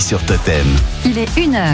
sur Totem. Il est 1h.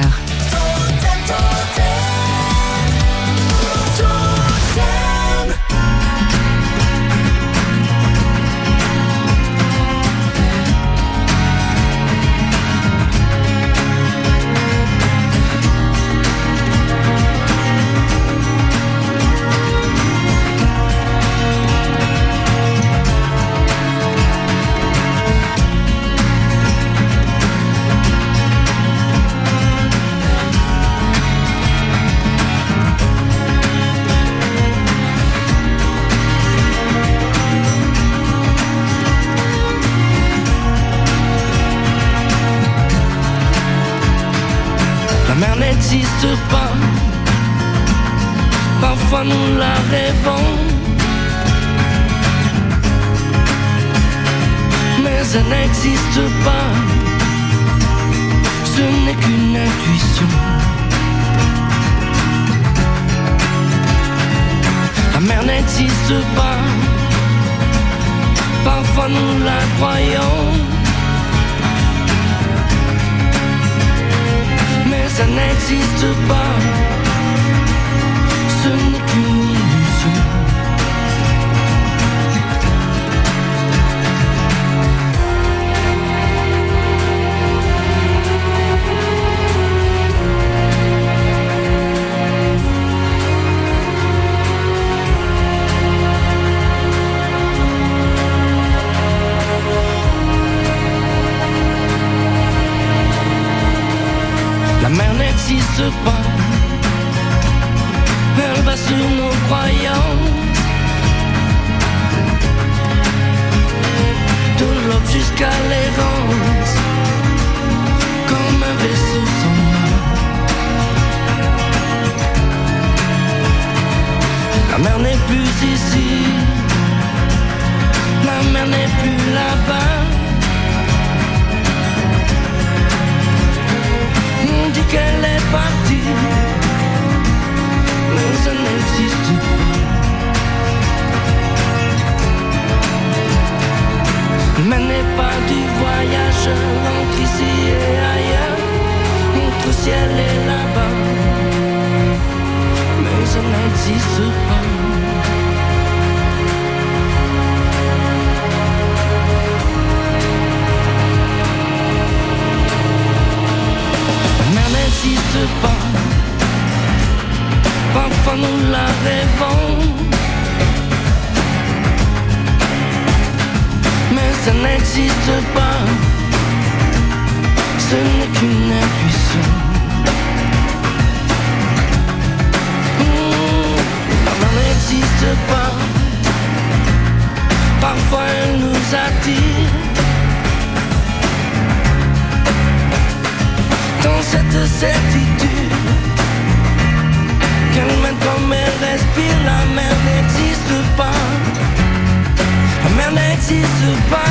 La mer n'existe pas, parfois nous la rêvons, mais elle n'existe pas, ce n'est qu'une intuition. La mer n'existe pas, parfois nous la croyons, mais ça n'existe pas, ce n'est qu'une illusion. La mer n'existe pas, elle va sur nos croyances, de l'aube jusqu'à l'errance, comme un vaisseau sans mât. La mer n'est plus ici, la mer n'est plus là-bas. On dit qu'elle est partie, mais ça n'existe pas. Mais n'est pas du voyage entre ici et ailleurs, entre ciel et là-bas, mais ça n'existe pas. N'existe pas, parfois nous la rêvons, mais ça n'existe pas, ce n'est qu'une intuition. La n'existe pas, parfois elle nous attire, dans cette certitude qu'elle mène comme elle respire. La mer n'existe pas, la mer n'existe pas.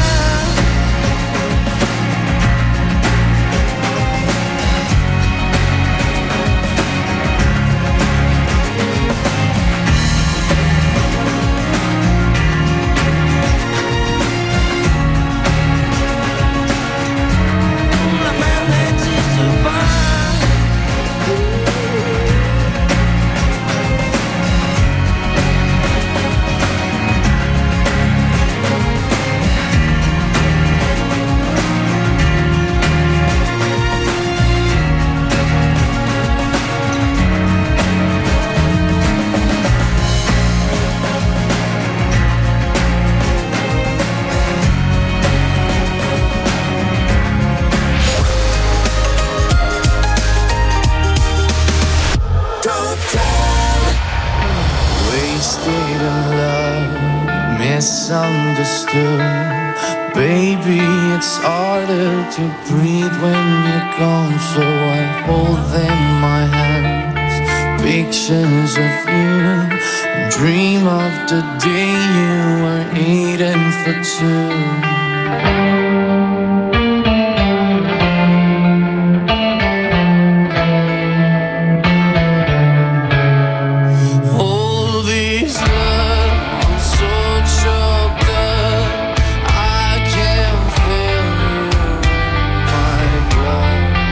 Misunderstood, baby, it's harder to breathe when you're gone. So I hold in my hands pictures of you and dream of the day you were eating for two. Blood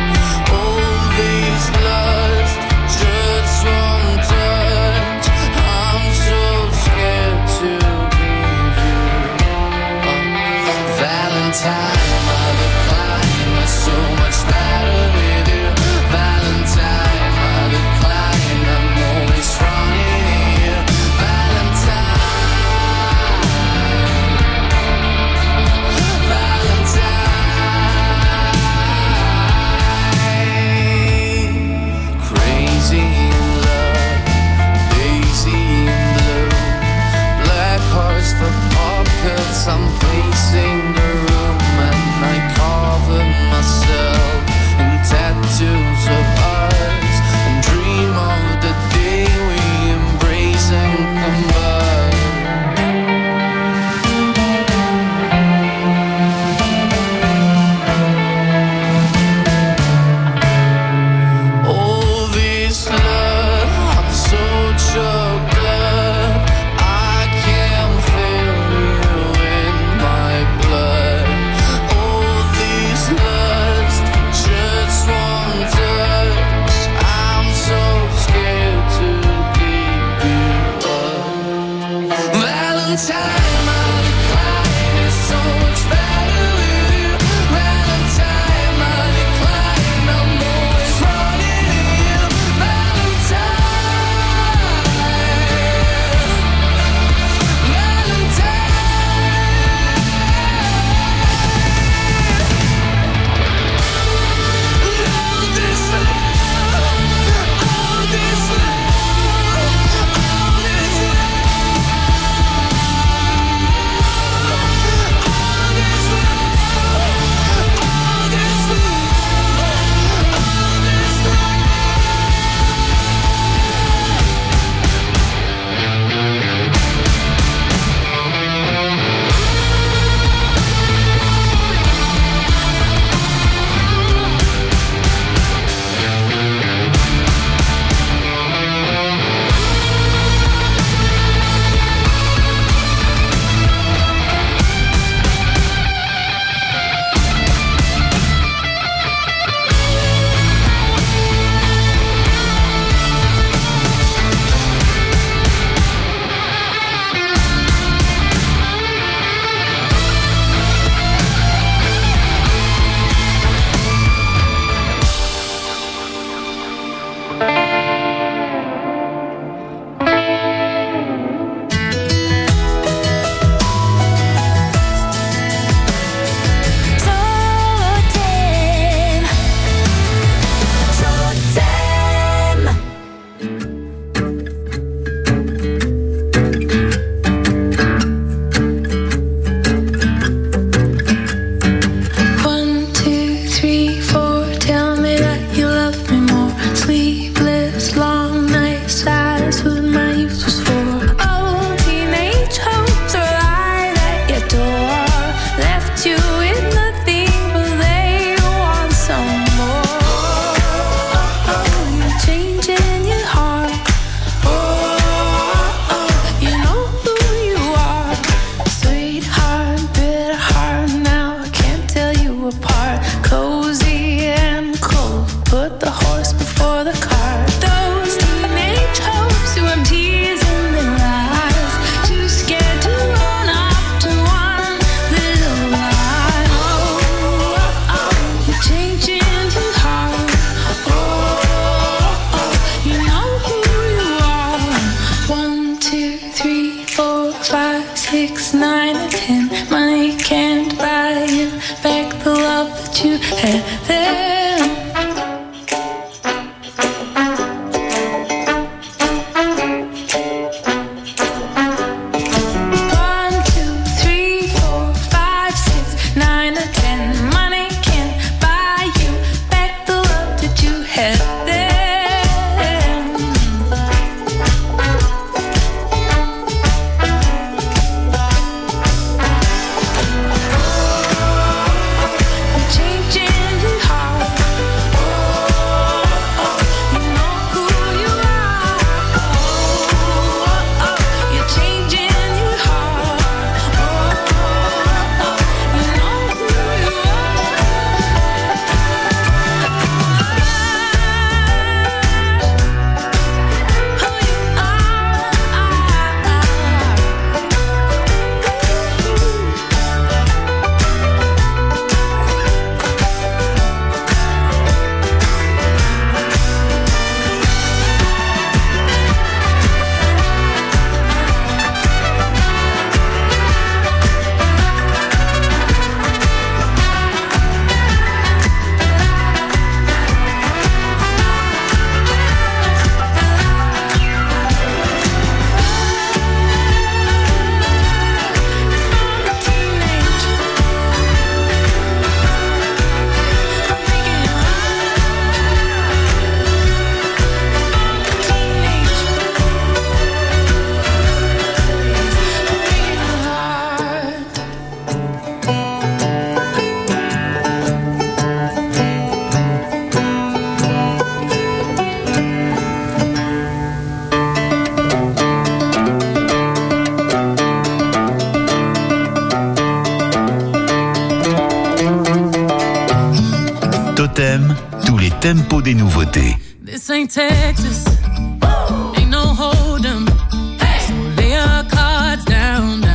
Totem, tous les tempos des nouveautés. This ain't Texas, ain't no hold 'em. So lay our cards down.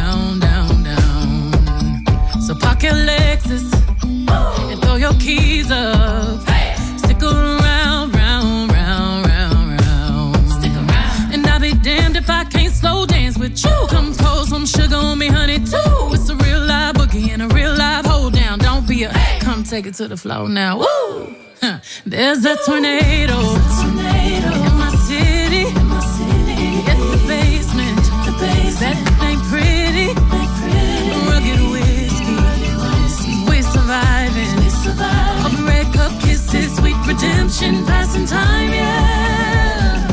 take it to the floor now. Woo! There's a tornado in my city. Get the basement. That ain't pretty. Rugged whiskey. We're surviving. Of red cup kisses, sweet redemption, passing time, yeah.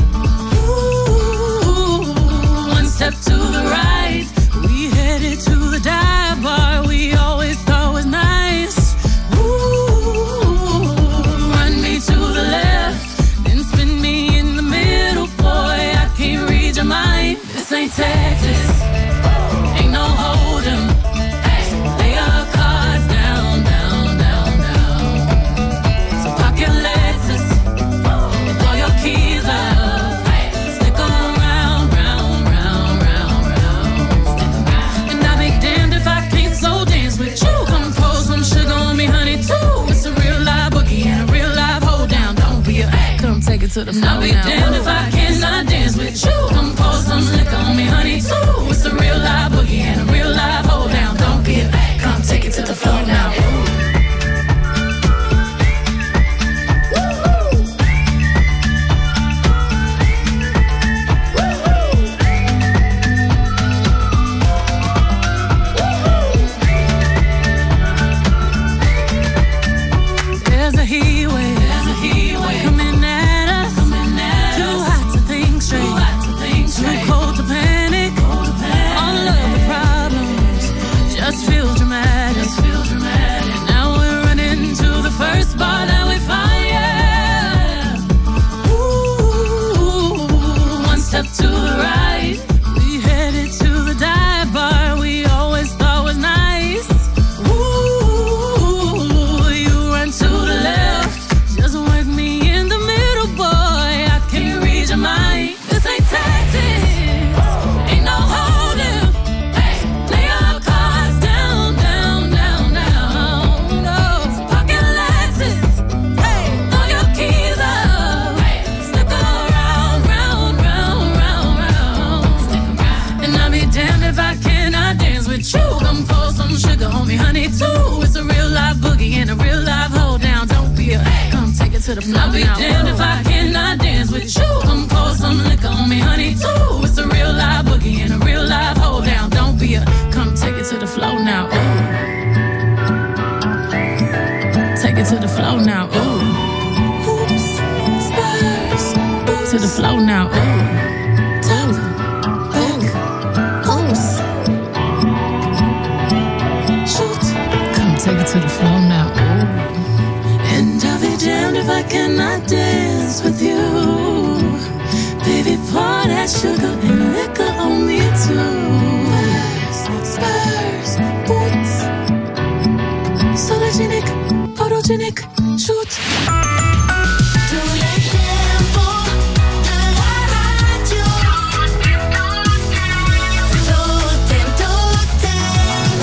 Ooh, one step to the right. We headed to the dive bar we always thought was nice. Ooh, run me to the left, then spin me in the middle. Boy, I can't read your mind. This ain't Texas, ain't no hold'em. Lay our cards down, down, down, down. So park your Lexus, throw your keys up. Stick 'em round, round, round, round, round. And I'll be damned if I can't slow dance with you. Come pour some sugar on me, honey, too. It's a real live boogie and a real live hold down. Don't be a come take it to the floor. I'll be damned if I cannot dance with you. Come pour some liquor on me, honey, too. It's a real live boogie and a real live hold down. Don't be a come take it to the floor now. There's a heat wave coming at us. Too hot to think straight, too cold to panic. All of the problems just feel dramatic. Now we're running to the first bar that we find, yeah. Ooh, one step to the right. We headed to the dive bar we always thought was nice. Ooh, you run to the left, just work me in the middle, boy. I can't read your mind. This ain't Texas, ain't no hold'em. Lay our cards down, down, down, down. No, pocket Lexus, throw your keys up. Stick around, round, round, round, round. And I'll be damned if I cannot dance with you. Come pour some sugar on me, honey, too. It's a real live boogie and a real live hold down. Don't be a come take it to the floor. I'll be damned if I cannot dance with you. Come pour some liquor on me, honey, too. It's a real live boogie and a real live hold down. Don't be a come take it to the floor now. Ooh. Take it to the floor now. Ooh. Oops, spurs. To the floor now. Ooh. Top, back, oops. Shoot. Come take it to the floor now. Ooh. And I'll be damned if I cannot dance with you. Baby, pour that sugar and liquor on me too. Spurs, boots. Sologenic, photogenic, shoot. Tous les tempos de la radio. Totem, totem.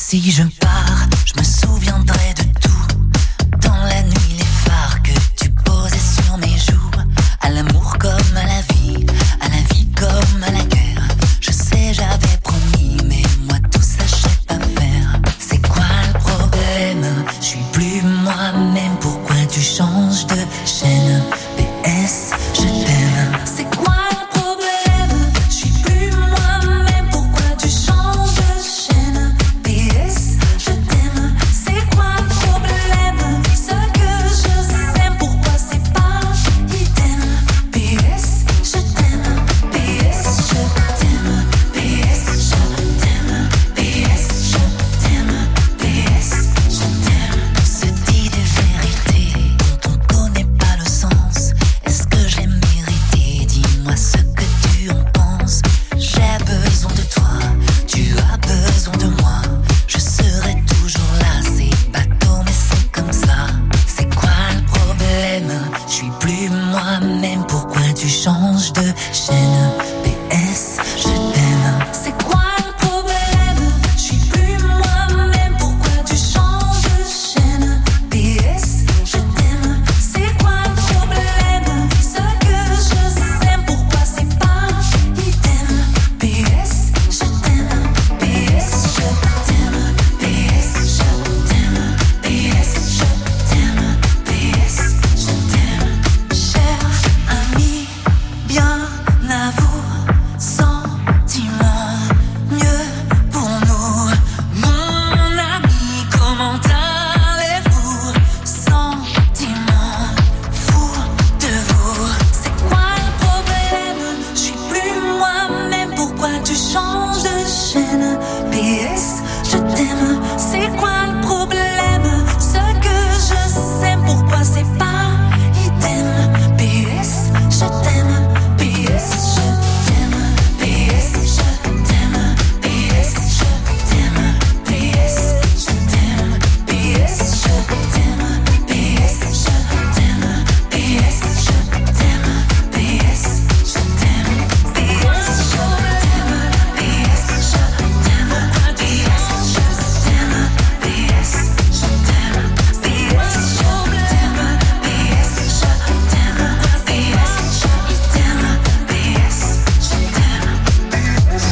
Si je pars, je me souviendrai de tout. Dans la nuit, les phares que tu posais sur mes joues. À l'amour comme à la vie comme à la guerre. Je sais, j'avais promis, mais moi tout ça je sais pas faire. C'est quoi le problème? Je suis plus moi-même, pourquoi tu changes de chaîne? PS, je t'aime. C'est quoi le problème? Je suis plus moi-même, pourquoi tu changes de chaîne? PS, je t'aime. C'est quoi le problème? Ce que je sais, pourquoi c'est pas idem? PS, je t'aime. PS, je t'aime. PS, je t'aime. PS, je t'aime. PS, je t'aime. On se dit des vérités dont on connaît pas le sens. Est-ce que je l'ai mérité? Dis-moi ce que tu en penses. J'ai besoin de toi, tu as besoin de moi. Je serai toujours là, c'est bateau mais c'est comme ça. C'est quoi le problème? Je suis plus moi-même, pourquoi tu changes de chaîne? PS, je t'aime. C'est quoi le problème? Je suis plus moi-même, pourquoi tu changes de chaîne? PS, je t'aime. C'est quoi le problème? Ce que je sais, pourquoi c'est pas idem? PS, je t'aime. PS, je t'aime. PS, je t'aime. PS, je t'aime. PS, je t'aime. Cher ami, bien à vous, sentiment mieux pour nous. Mon ami, comment allez-vous? Sentiment fou de vous. C'est quoi le problème? Je suis plus moi-même, pourquoi tu changes de chaîne? PS, je t'aime. C'est quoi le problème? Ce que je sais, pourquoi c'est pas idem? PS, je t'aime. PS, je t'aime. PS, je t'aime. PS, je t'aime. PS, je t'aime. PS, je t'aime. PS, je t'aime. PS, je t'aime. PS, je t'aime. PS, je t'aime. PS, je t'aime. PS, je t'aime. PS, je t'aime. PS, je t'aime. PS, je t'aime. PS, je t'aime. PS, je t'aime.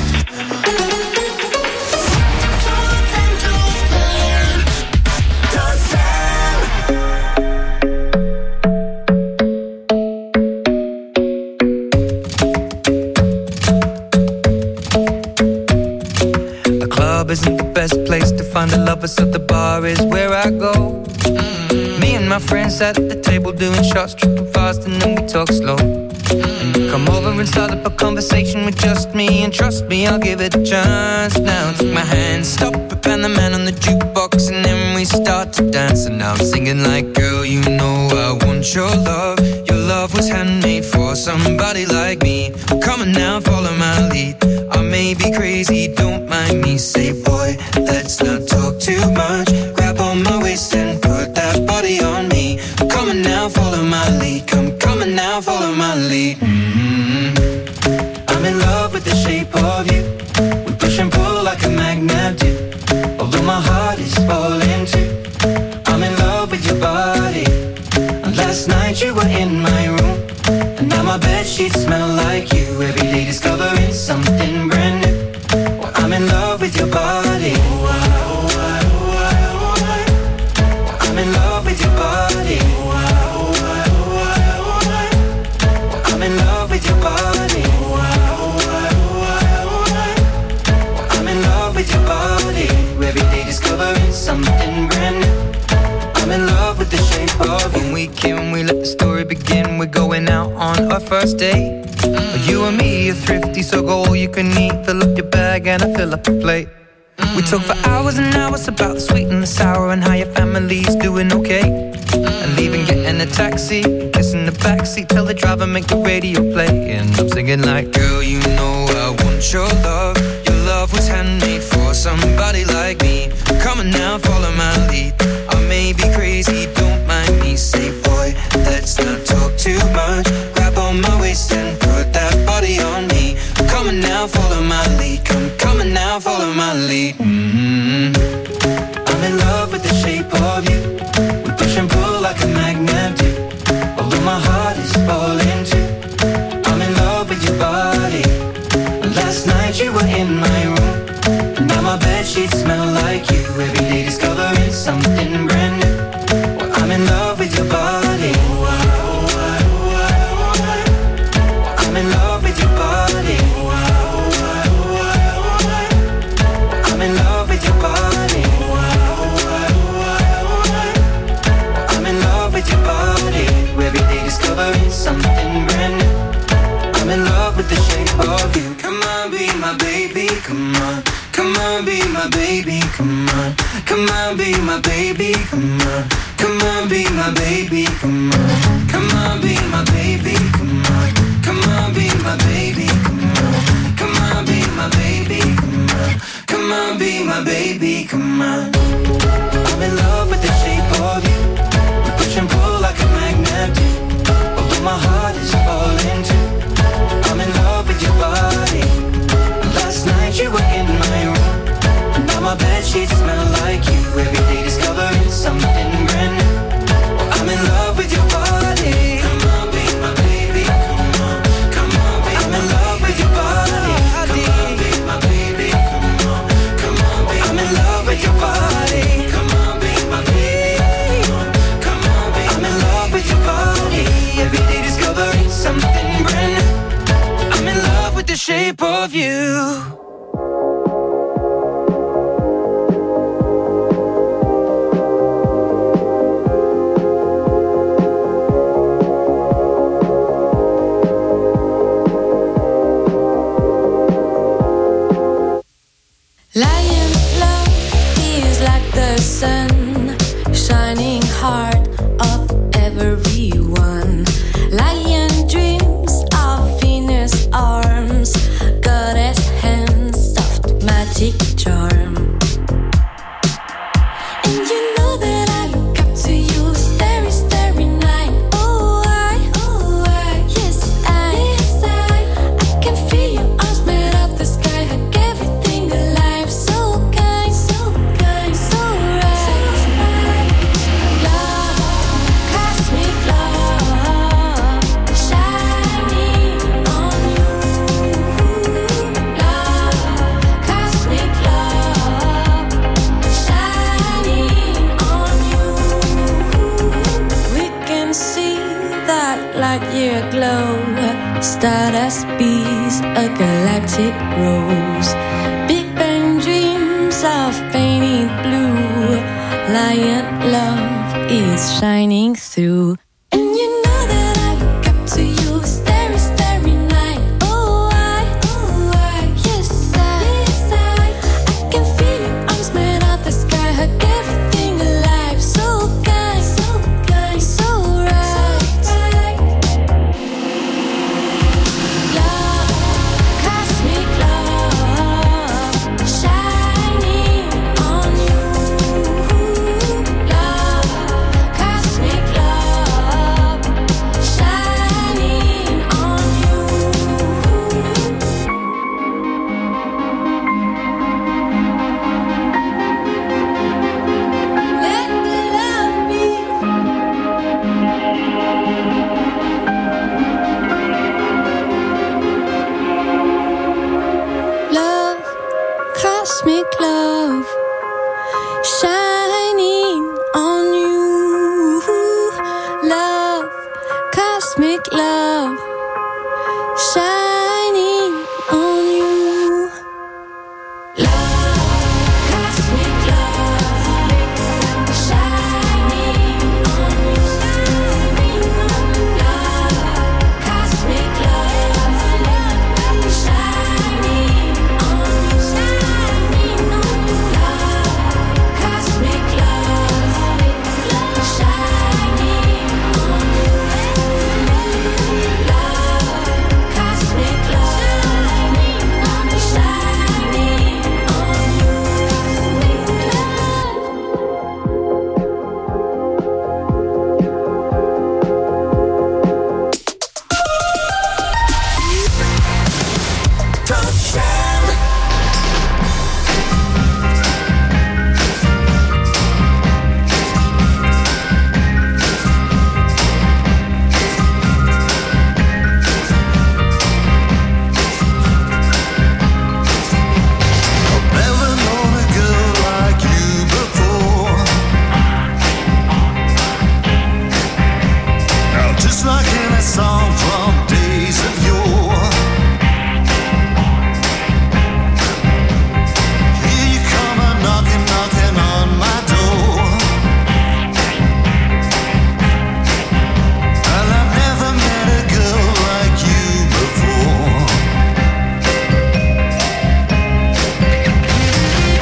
The club isn't the best place to find a lover, so the bar is where I go. Me and my friends sat at the table doing shots, tripping fast, and then we talk slow. And you come over and start up a conversation with just me, and trust me, I'll give it a chance. Now take my hand, stop it, and the man on the jukebox, and then we start to dance. And now I'm singing like, girl, you know I want your love. Your love was handmade for somebody like me. Come on now, follow my lead. I may be crazy, don't mind me. Say, boy, let's not talk too much. Grab on my waist and put that body on me. Come on now, follow my lead. Come on now, follow my lead. I'm in love with the shape of you. We push and pull like a magnet do. Although my heart is falling too. I'm in love with your body. And last night you were in my room, and now my bedsheets smell like you. Every day discovering something brand new. Well, I'm in love with your body. I'm in love with your body. I'm in love with your body. I'm in love with your body. Every day discovering something brand new. I'm in love with the shape of you. When we came, we let the story begin. We're going out on our first date. You and me are thrifty, so go all you can eat. Fill up your bag and I fill up the plate. We talk for hours and hours about the sweet and the sour, and how your family's doing okay. And leaving, getting a taxi, kissing the backseat, tell the driver make the radio play. And I'm singing like, girl, you know I want your love. Your love was handmade for somebody like me. Come on now, follow my lead. I may be crazy, don't mind me. Say, boy, let's not talk too much. Grab on my waist and put that body on me. Come on now, follow my lead. Come on now, follow my lead. on, be my baby, come on. Come on, be my baby, come on. Come on, be my baby, come on. Come on, be my baby, come on. Come on, be my baby, come on. Come on, be my baby, come on. Come on, be my baby, come on. I'm in love with the shape of you. We push and pull like a magnet do. Although my heart is falling too. I'm in love with your body. Last night you were in my room. Now my bedsheets smell like you. Every day discovering something brand new. I'm in love with your body. Come on, be my baby. Come on, come on, be I'm in love with your body. Come on, be my baby. Come on, come on, be I'm in love with your body. Come on, be my baby. Come on, be I'm in love with your body. Every day discovering something brand new. I'm in love with the shape of you. Lion love is like the sun, shining heart of everyone. Lion dreams of Venus arms, goddess hands, soft magic charm. And you know that I look up to you, starry, starry night. Oh I, yes I can feel your arms made of the sky, hug everything alive. So kind, so kind, so right. Love, cosmic love, shining on you. Love, cosmic love, shining on you. We can see that light year glow, stardust bees, a galactic rose. Big Bang dreams of painted blue. Lion love is shining through. And you know that I look up to you, starry, starry night. Oh I, yes I can feel your arms made of the sky, hug everything alive. So kind, so right. Love, cosmic love, shining on you. Love, cosmic love, shining on you. Let the love be. Love, cosmic love, shining on you. Love, cosmic love, shining on you. Love, cosmic love, shining on you. Love, cosmic love, shining on you. Love, cosmic love, shining on you. Love, cosmic love, shining on Never known a girl like you before. Now just like in a song from days of yore. Here you come a knocking, knocking on my door. And I've never met a girl like you before.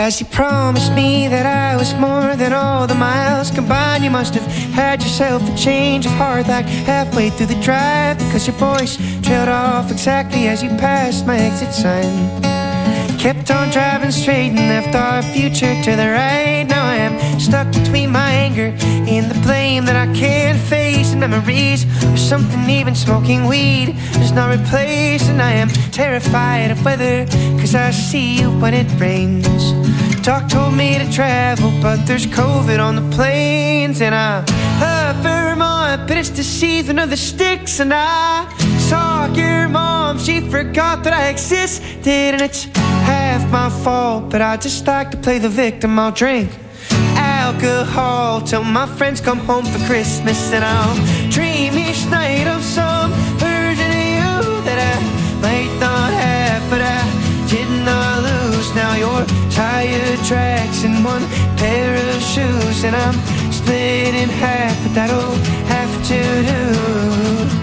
As you promised me that I was more than all the miles combined, you must have had yourself a change of heart like halfway through the drive, because your voice trailed off exactly as you passed my exit sign. Kept on driving straight and left our future to the right. Now I am stuck between my anger and the blame that I can't face, and memories or something even smoking weed does not replace. And I am terrified of weather, cause I see you when it rains. Doc told me to travel, but there's COVID on the planes. And I love Vermont, but it's the season of the sticks. And I saw your mom, she forgot that I existed, and it's half my fault, but I just like to play the victim. I'll drink alcohol till my friends come home for Christmas, and I'll dream each night of some version of you that I might not have, but I did not lose. Now your tire tracks in one pair of shoes, and I'm split in half, but that'll have to do.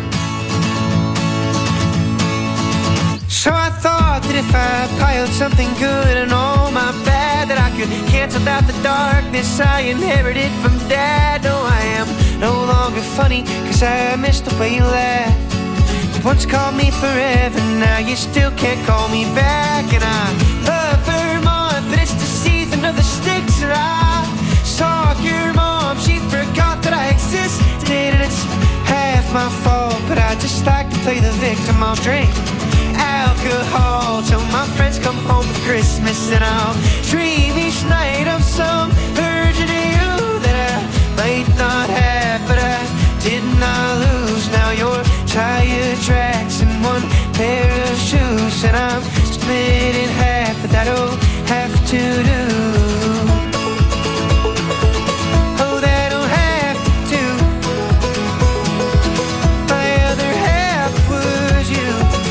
So I thought that if I piled something good and all my bad, that I could cancel out the darkness I inherited from Dad. No, I am no longer funny, cause I missed the way you laughed. You once called me forever, now you still can't call me back. And I love Vermont, but it's the season of the sticks. And I saw your mom, she forgot that I existed, and it's half my fault, but I just like to play the victim. I'll drink alcohol till my friends come home for Christmas, and I'll dream each night of some version of you that I might not have, but I did not lose. Now your tire tracks in one pair of shoes, and I'm split in half, but that'll have to do. Oh, that'll have to do. My other half was you.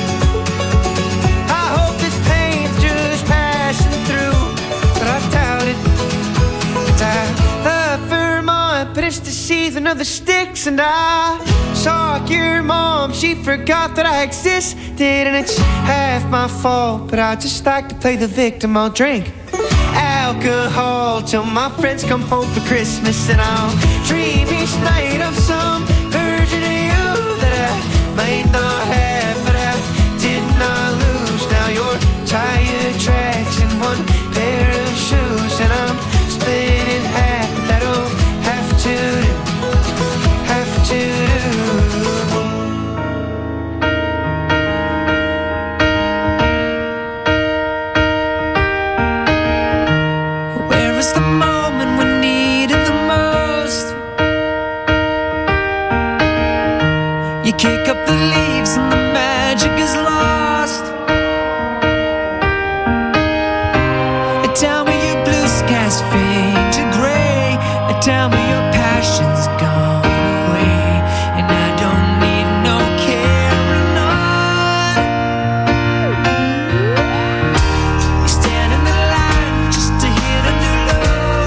But it's the season of the sticks, and I saw your mom, she forgot that I existed, and it's half my fault, but I just like to play the victim. I'll drink alcohol till my friends come home for Christmas, and I'll dream each night of some version of you that I might not have, but I did not lose. Now your tire tracks in one pair of shoes, and I'm split in half, but that'll have to do. Where is the moment we needed the most? You kick up the leaves and the magic is lost. Tell me your blue skies fade to gray, and tell me your passion's gone away, and I don't need no carrying on. You stand in the line just to hit a new low.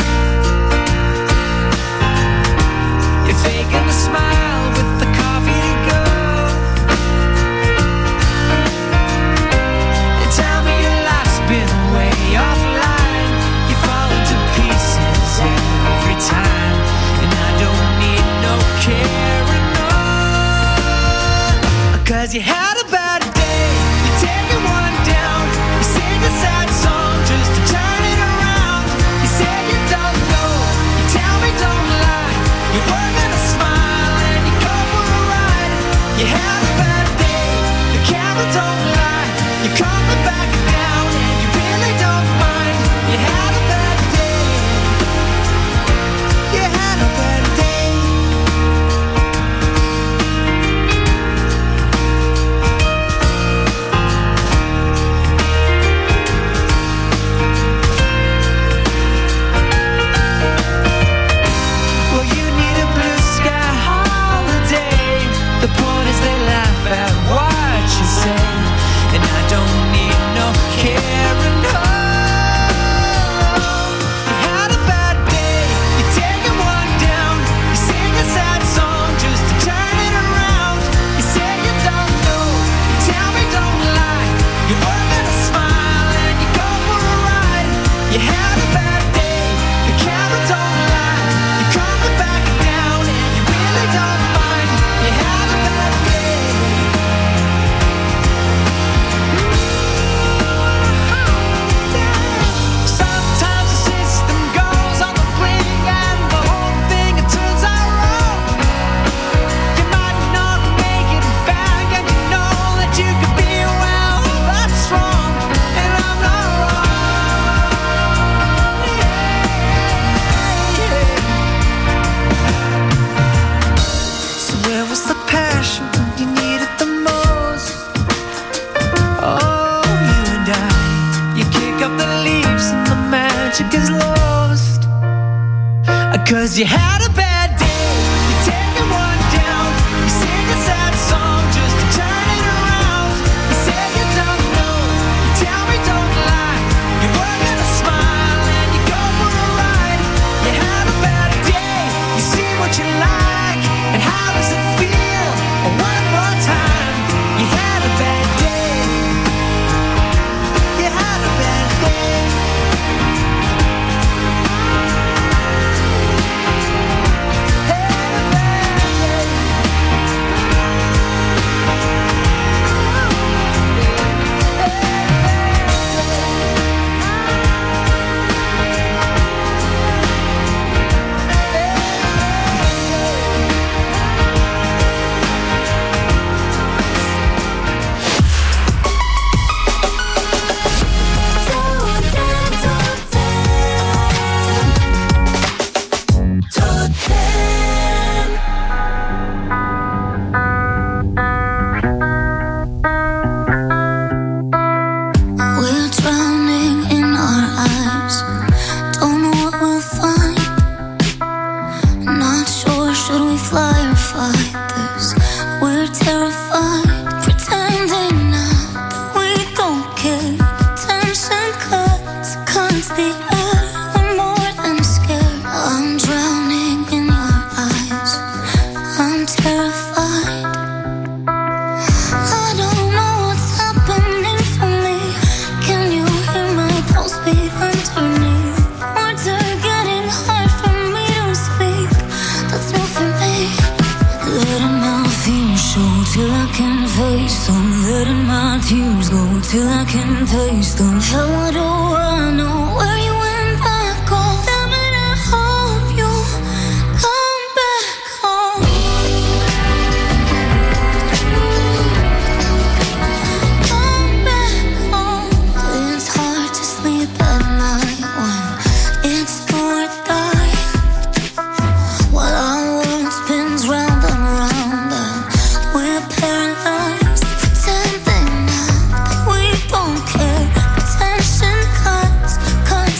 You're faking a smile with the coffee to go. And tell me your life's been way offline. You fall into pieces every time, and I 'Cause you had a bad day, you take it one down, you sing a sad song just to turn it around. You say you don't know, you tell me don't lie, you were gonna smile and you go for a ride. You had a bad day, you see what you like, and how does it feel? One more time, you had a bad day, you had a bad day. Pretending that we don't care. Attention cuts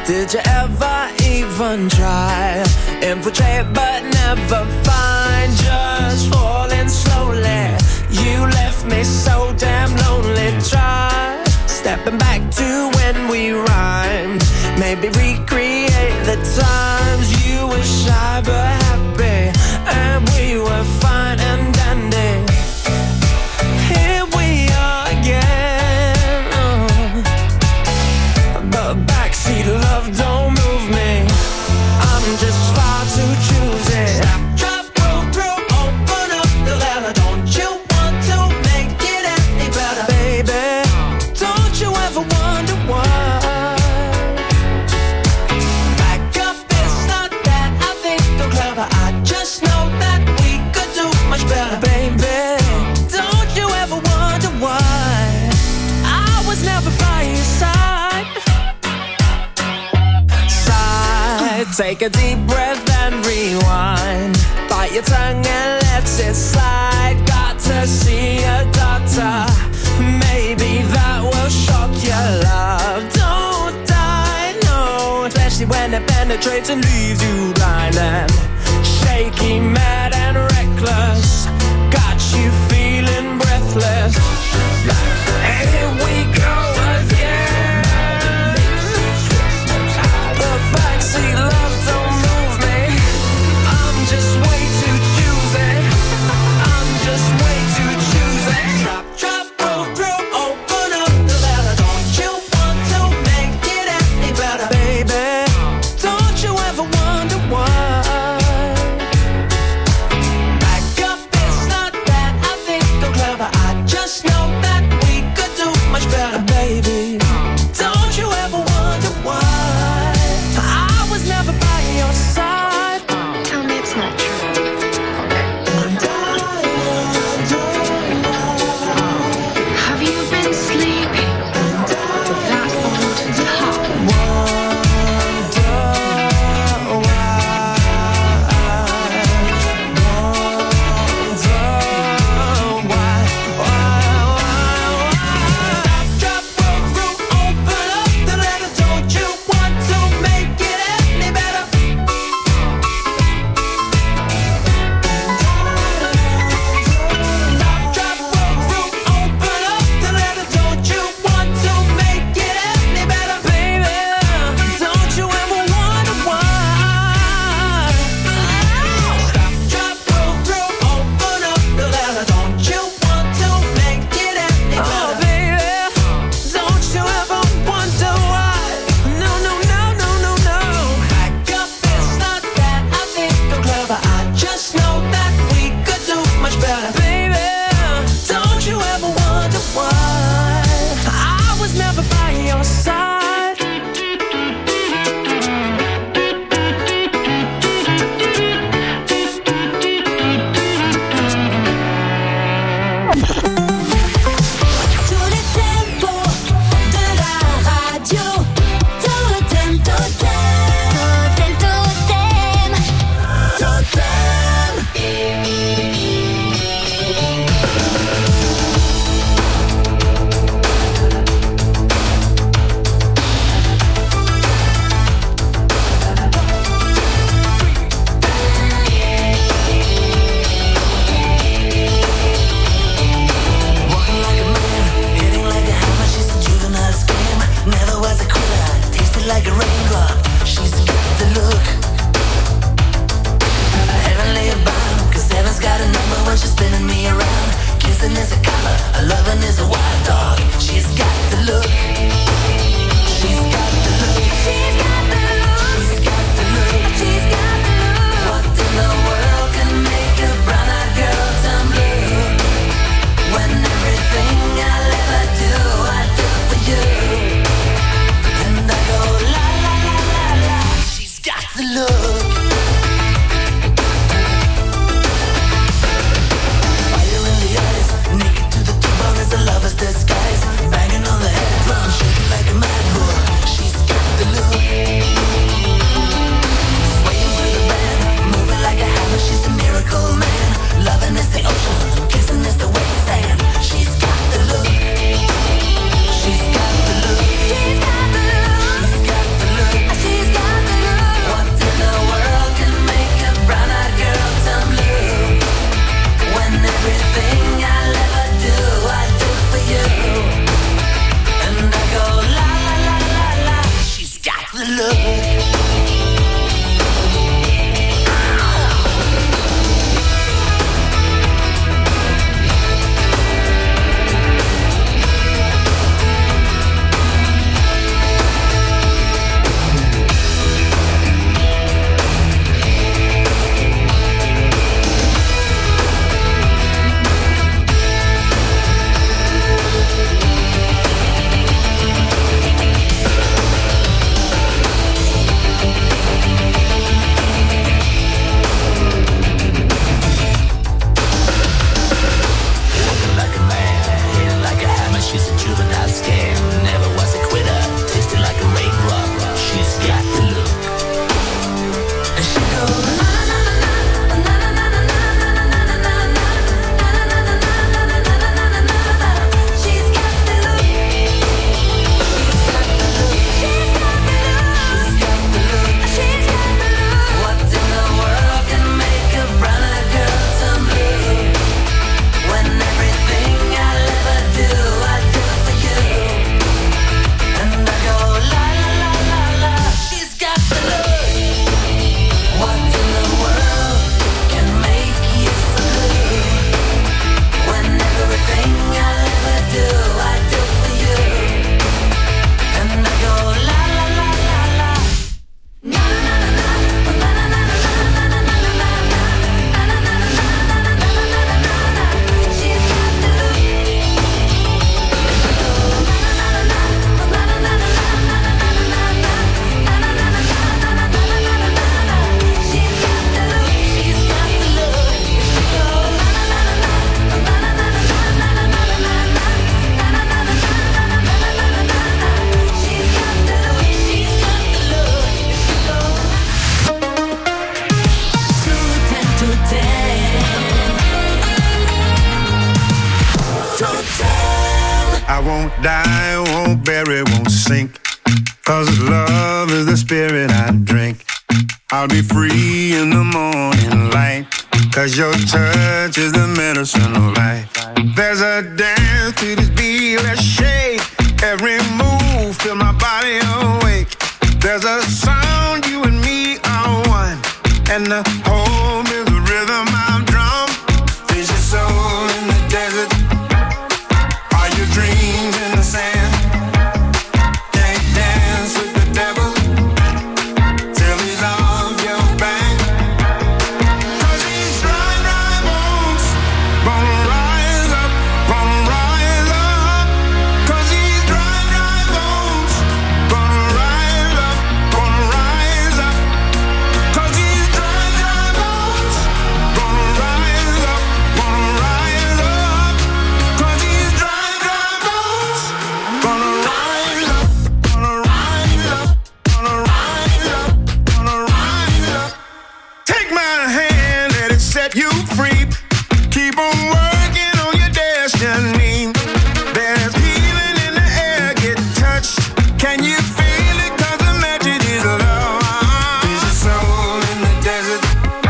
Did you ever even try? Infiltrate but never find. Just falling slowly. You left me so damn lonely. Try stepping back to when we rhymed. Maybe recreate the times you were shy but happy, and we were fine and dandy. Here we are again. But backseat love don't move me. I'm just far too choosy. Stop, drop, roll through, open up the letter. Don't you want to make it any better, baby? Don't you ever wonder why? Back up, it's not that I think I'm clever. I just know that we could do much better, baby. Don't you ever wonder why I was never by your side? Take a deep breath and rewind. Bite your tongue and let it slide. Got to see a doctor. Maybe that will shock your love. Don't die, no. Especially when it penetrates and leaves you blind and shaky, mad and reckless. Got you feeling breathless. Here we go again. The backseat love don't move me. I'm just way too choosy. I'm just way too choosy. Stop, drop, roll through, open up the letter. Don't you want to make it any better, baby? Don't you ever wonder why? Back up, it's not that I think I'm clever. I just know that we could do much better, baby. Don't you ever wonder why? Never by your side. Tell me it's not true. Have you been sleeping? That old top. Drop, roll through, open up the letter. Don't you want to make it any better? Drop, roll through, open up the letter. Don't you want to make it any better, baby? Don't you ever wonder why? Stop, drop, roll through, open up the letter. Don't you want to make it any better? Oh, baby, don't you ever wonder why? No, no, no, no, no, no. Back up, it's not that I think I'm clever. I just know that we could do much better, baby. Don't you ever wonder why I was never by your side? Tous les tempos de la radio. Totem, totem. Totem, totem. Walking like a man, hitting like a hammer. She's a juvenile scam. Never was a quitter, tasted like a raindrop. She's got the look. Heavenly bound, 'cause heaven's got a number when she's spinning me around. Kissing is a color, a loving is a wild dog. She's got the look. She's got the look. She's got the look. She's got the look. She's got the look. What in the world can make a brown-eyed girl turn blue? When everything I'll ever do, I do for you. And I go la la la la la. She's got the look. Fire in the eyes, naked to the bone is a lover's disguise. Banging on the head drum, shaking like a mad bull. I won't die, won't bury, won't sink. 'Cause love is the spirit I drink. I'll be free in the morning light. 'Cause your touch is the medicine of life. There's a dance to this beat, let's shake. Every move, feel my body awake. There's a sound, you and me are one. And the home is the rhythm I'm drum. Is your soul in the desert? Are your dreams in the sand? Can't dance with the devil till he's off your back. 'Cause these dry, dry bones gonna rise up, gonna rise up. 'Cause these dry, dry bones gonna rise up, gonna rise up. 'Cause these dry, dry bones gonna rise up, gonna rise up. 'Cause these dry, dry bones gonna rise up, gonna rise up, gonna rise up, gonna rise up. Take my hand, let it set you free. Keep on working on your destiny. There's healing in the air, get touched. Can you feel it? 'Cause the magic is love. Is your soul in the desert?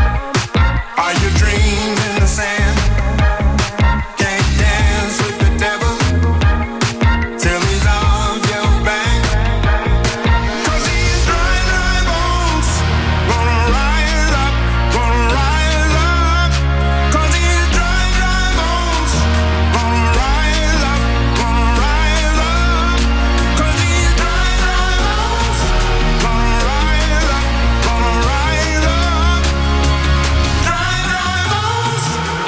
Are your dreams in the sand? Can't dance with the devil till he's off your back. 'Cause these dry, dry bones gonna rise up, gonna rise up. 'Cause these dry, dry bones gonna rise up, gonna rise up. 'Cause these dry, dry bones gonna rise up, gonna rise up. Dry, dry bones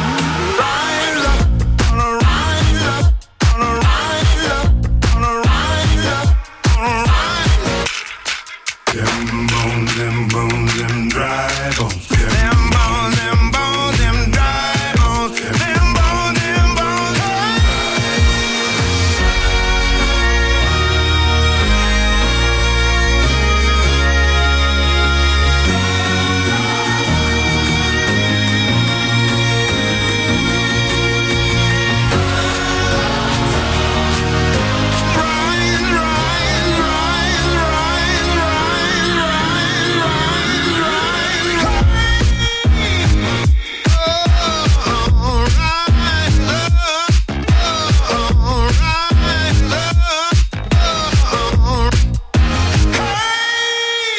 rise up, gonna rise up, gonna rise up, gonna rise up, gonna rise up. Them bones, them dry bones.